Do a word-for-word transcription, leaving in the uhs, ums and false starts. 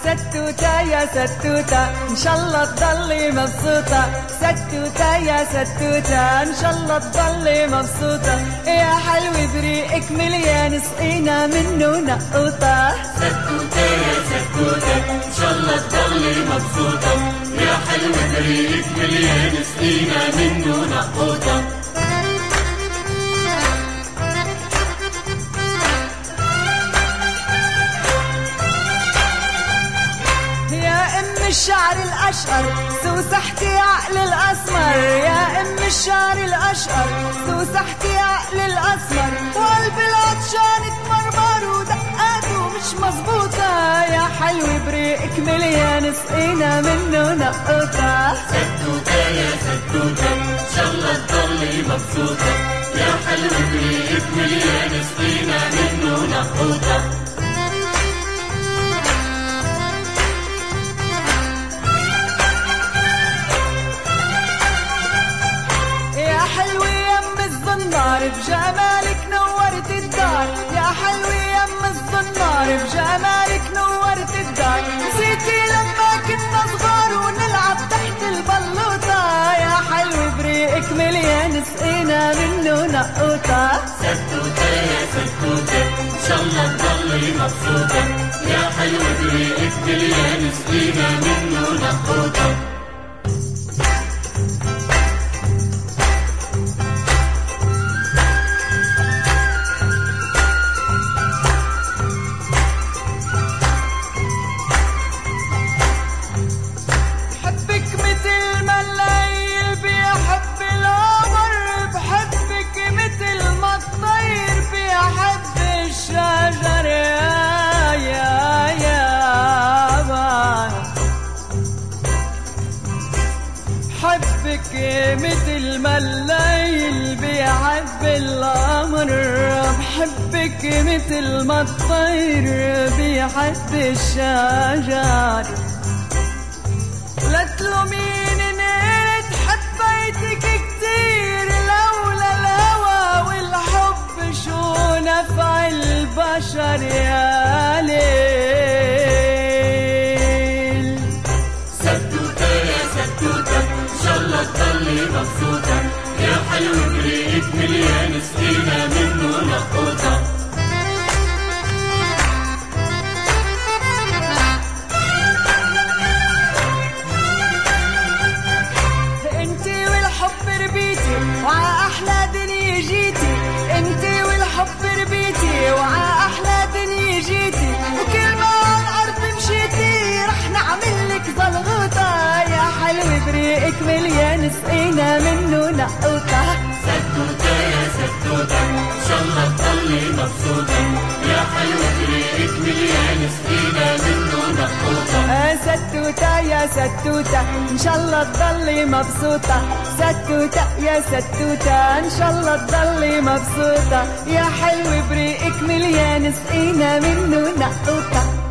ستوتة يا ستوتة ان شاء الله تضلي مبسوطة. ستوتة يا ستوتة ان شاء الله تضلي مبسوطة. يا حلوة بريقك مليان سقينا منه نقوطة. ستوتة يا ستوتة ان شاء الله تضلي مبسوطة. يا حلوة بريقك مليان سقينا منه نقوطة. الشعر الأشقر سوسحتي عقل الأسمر. يا أم الشعر الأشقر سوسحتي عقل الأسمر. وقلب العطشان اتمرمر ودقاته مش مظبوطة. يا حلوة بريقك مليان سقينا منه نقوطة. ستوتة يا ستوتة ان شاء الله تضلي مبسوطة. يا حلوة بريقك مليان سقينا منه نقوطة. بجمالك نورت الدار. يا حلوة يم الزنار بجمالك نورت الدار. نسيتي لما كنا صغار ونلعب تحت البلوطة. يا حلوة بريقك مليان سقينا منه نقوطة. ستوتة يا ستوتة ان شاء الله تضلي مبسوطة. يا حلوة بريقك مليان سقينا منه نقوطة. حبك مثل ما الليل بيحب القمر. بحبك مثل ما الطير بيحب الشجر. لا تلوميني نيت حبيتك كتير. لولا الهوى والحب شو نفع البشر يا ليل. تضلي مبسوطة. يا حلوة بريقك مليان سقينا منه نقوطة. انتي والحب ربيتي وعا احلى دنيا جيتي. انتي والحب ربيتي وعا احلى دنيا جيتي. وكل ما عالارض مشيتي رح نعملك زلغوطة. يا حلوة بريقك مليان سقينا منه نقوطة. ستوتة يا ستوتة ان شاء الله تضلي مبسوطة. يا حلوة بريقك مليان سقينا منه نقوطة. ستوتة يا ستوتة ان شاء الله تضلي مبسوطة. ستوتة يا ستوتة ان شاء الله تضلي مبسوطة. يا حلوة بريقك مليان سقينا منه نقوطة.